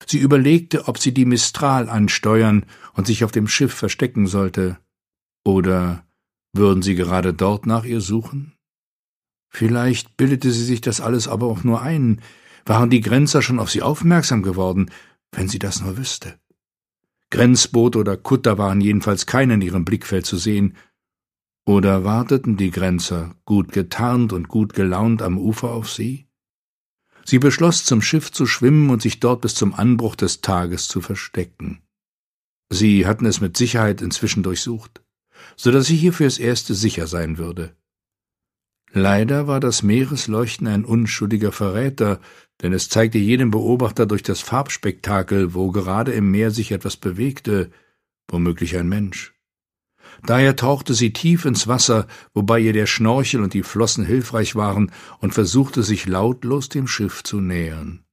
Sie überlegte, ob sie die Mistral ansteuern und sich auf dem Schiff verstecken sollte. Oder würden sie gerade dort nach ihr suchen? Vielleicht bildete sie sich das alles aber auch nur ein. Waren die Grenzer schon auf sie aufmerksam geworden, wenn sie das nur wüsste? Grenzboote oder Kutter waren jedenfalls keine in ihrem Blickfeld zu sehen. Oder warteten die Grenzer, gut getarnt und gut gelaunt, am Ufer auf sie? Sie beschloss, zum Schiff zu schwimmen und sich dort bis zum Anbruch des Tages zu verstecken. Sie hatten es mit Sicherheit inzwischen durchsucht, so dass sie hier fürs Erste sicher sein würde. Leider war das Meeresleuchten ein unschuldiger Verräter, denn es zeigte jedem Beobachter durch das Farbspektakel, wo gerade im Meer sich etwas bewegte, womöglich ein Mensch. Daher tauchte sie tief ins Wasser, wobei ihr der Schnorchel und die Flossen hilfreich waren, und versuchte sich lautlos dem Schiff zu nähern.